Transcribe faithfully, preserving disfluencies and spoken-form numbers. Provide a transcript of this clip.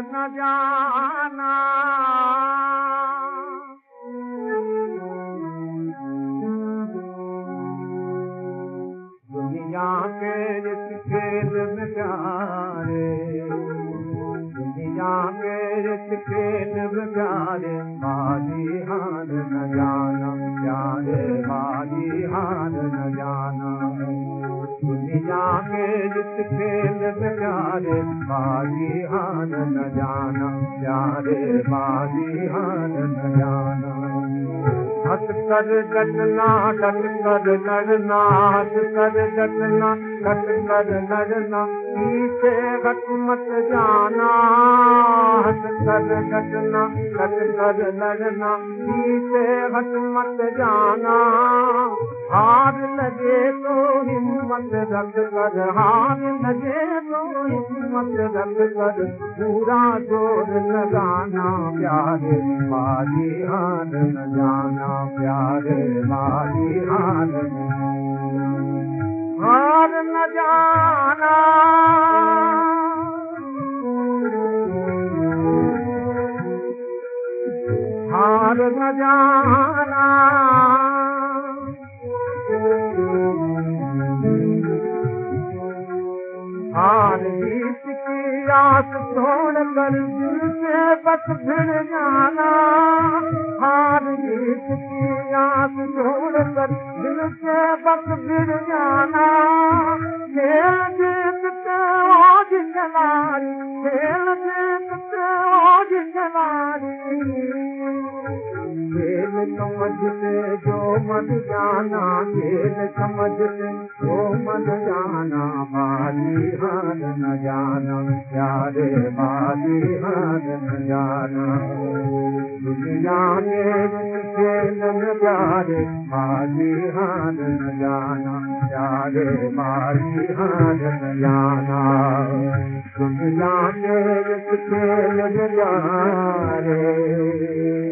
न जाना दुनिया के इस खेल में प्यारे दुनिया के इस खेल में प्यारे बाजी हार न जाना प्यारे बाजी हार न जाना दुनिया के इस खेल में प्यारे बाजी हार न जाना प्यारे बाजी हार न जाना हंस कर डटना डट कर लड़ना हंस कर डटना डट कर लड़ना पीछे हट मत जाना हंस कर डटना डट कर लड़ना पीछे हट मत जाना हार लगे तो हिम्मत रख कर हार लगे तो हिम्मत रख कर पूरा जोर लगाना प्यारे बाजी हार न जाना प्यारे बाजी हार हार न जाना हार न जाना हार जीत की आस छोड़ कर दिल से बस भिड़ जाना हार जीत की आस छोड़ कर दिल से बस भिड़ जाना खेल जीतते आज खिलाड़ी खेल जीतते आज खिलाड़ी खेल समझते जो मत जाना खेल समझते जो मत जाना बाजी हार न जाना प्यारे बाजी हार न जाना दुनिया के खेल में प्यारे बाजी हार न जाना प्यारे बाजी हार न जाना दुनिया के खेल में प्यारे